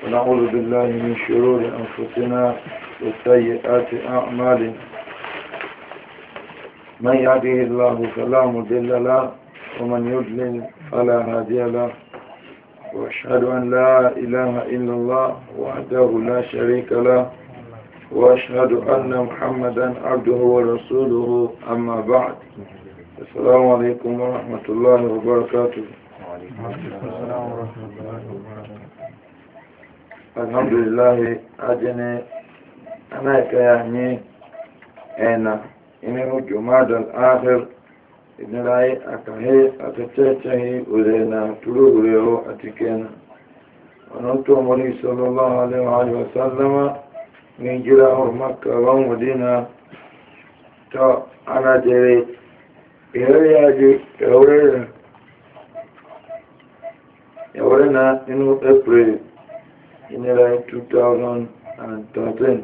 ونعوذ بالله من شرور أنفسنا وسيئات أعمالنا من يهده الله فلا مضل له ومن يضلل فلا هادي له وأشهد أن لا إله إلا الله وحده لا شريك له وأشهد أن محمدا عبده ورسوله أما بعد السلام عليكم ورحمة الله وبركاته. الحمد لله أجني أنا كيعني أنا إنه جماد الآخر إن رأي أكهي أتتشه أولينا تلوه أتكينا ونطو مري صلى الله عليه وسلم من جراه مكة ومدينة تا أنا جري إهرياجي يورينا إنه أبريل in the year 2013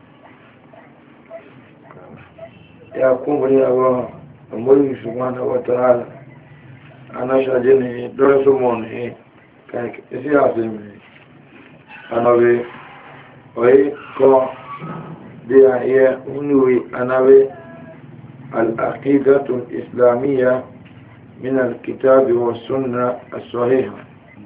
ya kumburi awa amuri subhanahu wa ta'ala ana shajeni dole sumoni kai isi asimi anawe oi ko dia ya unui anawe al-aqidatu al-islamiyya min al-kitab wa sunnah as-sahihah.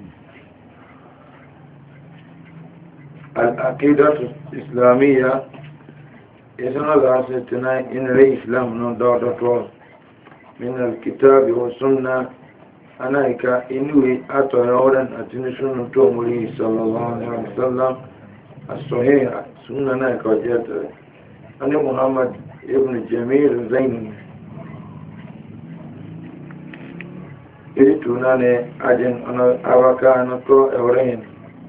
العقيدة الإسلامية يسمى ذاتنا إن الإسلام نضادة من الكتاب والسنة أنا إنوي أتوهورا أتنسون تومري صلى الله عليه وسلم الصحيح سنة نايكا جاتر أنا محمد ابن جميل زين إلتوناني أجن أنا أوكا نتو أورين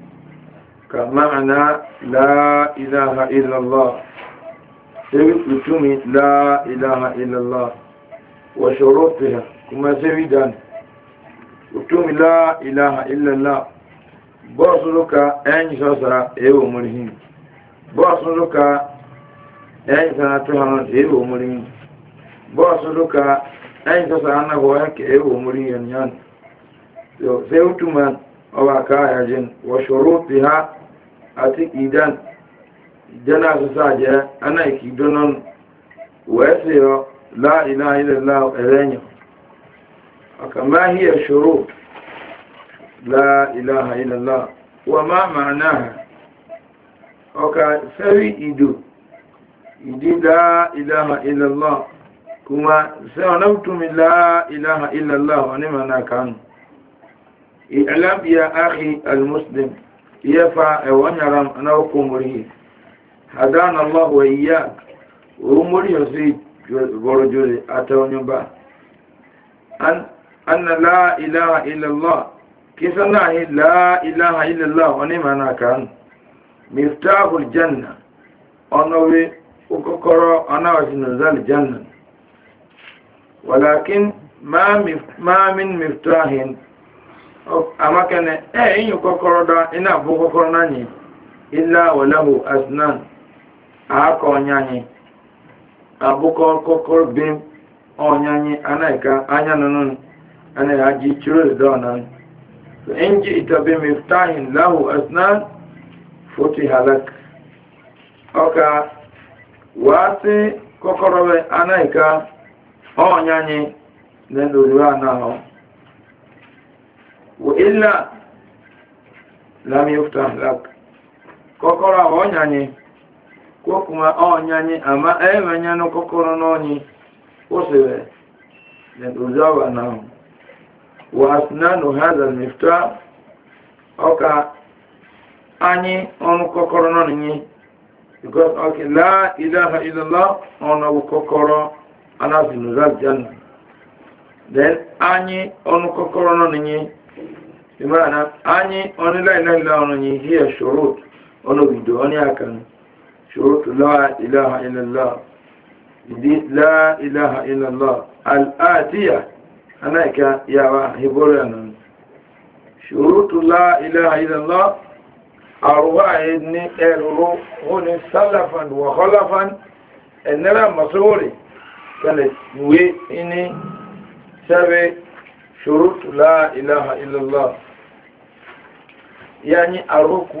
كمعنى لا إله إلا الله سيبتمي لا إله إلا الله وشروطها كما سيدان وتمي لا إله إلا الله بوصلك أين سسرى إيو مرهين بوصلك أين سنتهان إيو مرهين بوصلك أين سسرى أنه هيك إيو مرهين يعني سيبتمي أوكا يجن وشروطها أتي إيدان جنا سساجة أنا إكيدونون ويسير لا إله إلا الله إليني وكما هي الشروط لا إله إلا الله وما معناها وكا سوي إيدو إيدي لا إله إلا الله كما سنبتم لا إله إلا الله ونمنا كان إعلام يا أخي المسلم يفع ونرم أنوكم مريه هدانا الله وإياك ومريه يسيد ورجل أتونيبا أن لا إله إلا الله كسنا لا إله إلا الله ونمنا كان مفتاح الجنة أنوي أككر أنا وسنزال الجنة ولكن ما من مفتاح amakene inyu kokoro da ina bu kokoro nani illa walahu asnan aka onyanyi abuko kokoro bim onyanyi anaika anya nunun ana haji churu donan so inji itabe miftahin lahu asnan futi halak oka wasi kokoro be anaika onyanyi nendo ruana ho وإلا لم يفتح لك كوكورا أونياني كوكما أونياني أما أيمانيانو كوكورا نوني وصبه لنتوزاو أنهم وأسنان هذا المفتاح أوكا أني أنو كوكورا نوني because okay لا إله إلا الله أنو كوكورا أنا في نزال جنة then أني أنو كوكورا نوني بمعنى أني أنا لا إله إلا الله هي شروط أنا بدو أنا أكن شروط لا إله إلا الله لا إله إلا الله الآتية أنا كا يا هبورنا شروط لا إله إلا الله أرواحني أرو هون سلفا وخلفا إننا مسؤولي كانت وي إني سبي شروط لا إله إلا الله يعني أروك